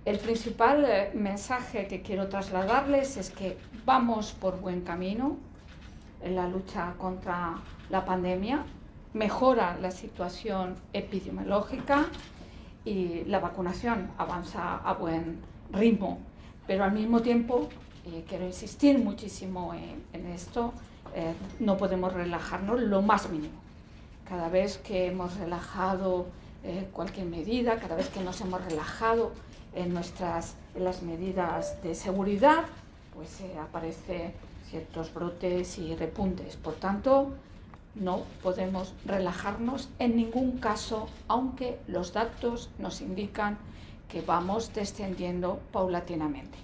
El principal mensaje que quiero trasladarles es que vamos por buen camino en la lucha contra la pandemia, mejora la situación epidemiológica y la vacunación avanza a buen ritmo, pero al mismo tiempo quiero insistir muchísimo en esto, no podemos relajarnos lo más mínimo. Cada vez que hemos relajado cualquier medida, cada vez que nos hemos relajado en las medidas de seguridad, pues aparecen ciertos brotes y repuntes. Por tanto, no podemos relajarnos en ningún caso, aunque los datos nos indican que vamos descendiendo paulatinamente.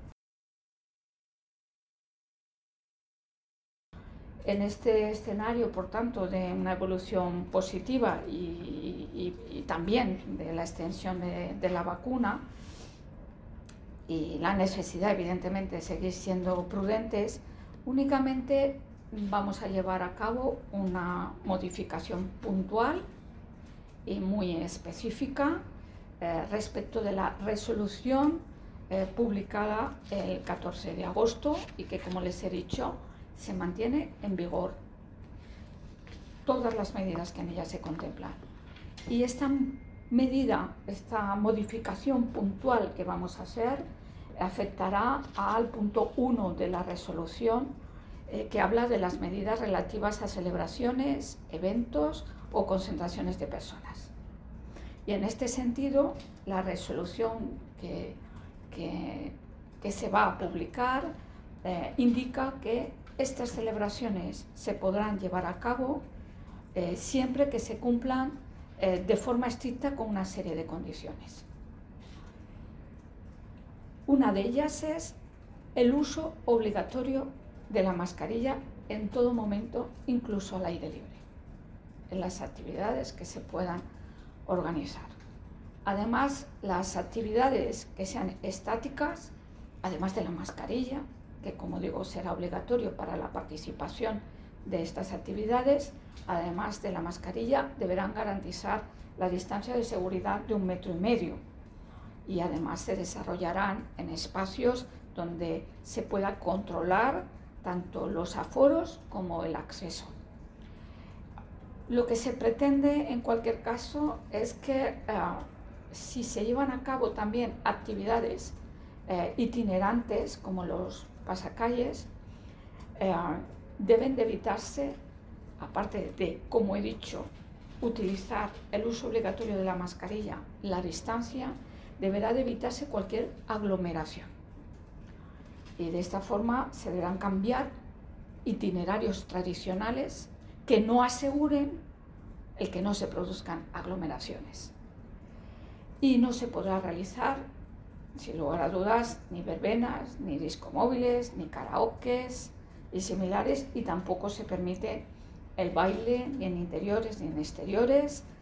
En este escenario, por tanto, de una evolución positiva y también de la extensión de la vacuna y la necesidad, evidentemente, de seguir siendo prudentes, únicamente vamos a llevar a cabo una modificación puntual y muy específica respecto de la resolución publicada el 14 de agosto y que, como les he dicho, se mantiene en vigor todas las medidas que en ella se contemplan. Y esta medida, esta modificación puntual que vamos a hacer, afectará al punto 1 de la resolución que habla de las medidas relativas a celebraciones, eventos o concentraciones de personas. Y en este sentido, la resolución que se va a publicar indica que estas celebraciones se podrán llevar a cabo siempre que se cumplan de forma estricta con una serie de condiciones. Una de ellas es el uso obligatorio de la mascarilla en todo momento, incluso al aire libre, en las actividades que se puedan organizar. Además, las actividades que sean estáticas, además de la mascarilla, que como digo será obligatorio para la participación de estas actividades, además de la mascarilla deberán garantizar la distancia de seguridad de 1,5 metros y además se desarrollarán en espacios donde se pueda controlar tanto los aforos como el acceso. Lo que se pretende en cualquier caso es que si se llevan a cabo también actividades itinerantes como los pasacalles, deben de evitarse, aparte de, como he dicho, utilizar el uso obligatorio de la mascarilla, la distancia, deberá de evitarse cualquier aglomeración. Y de esta forma se deberán cambiar itinerarios tradicionales que no aseguren el que no se produzcan aglomeraciones. Y no se podrá realizar, sin lugar a dudas, ni verbenas, ni discomóviles, ni karaokes y similares, y tampoco se permite el baile ni en interiores ni en exteriores,